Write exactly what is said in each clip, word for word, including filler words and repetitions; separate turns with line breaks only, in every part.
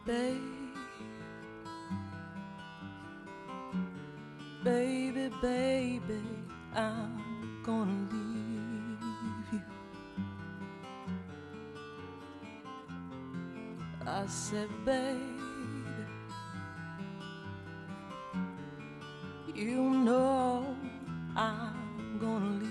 baby, baby, baby, I'm gonna leave you. I said, baby, you know I'm gonna leave you.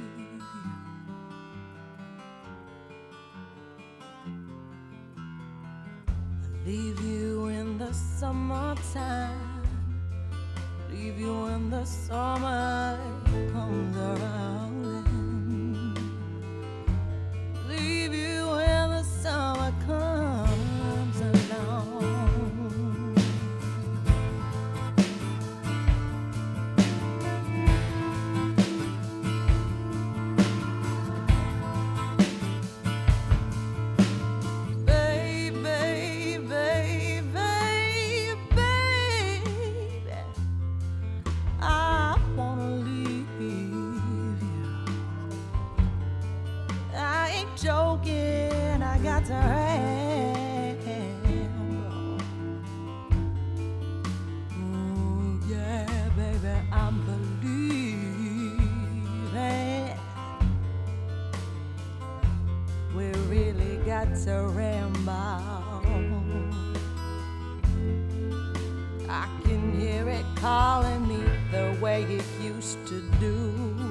Leave you in the summertime, leave you when the summer comes around, leave you when the summer comes along. Joking, I got to ramble. Ooh, yeah, baby, I'm believing we really got to ramble. I can hear it calling me the way it used to do.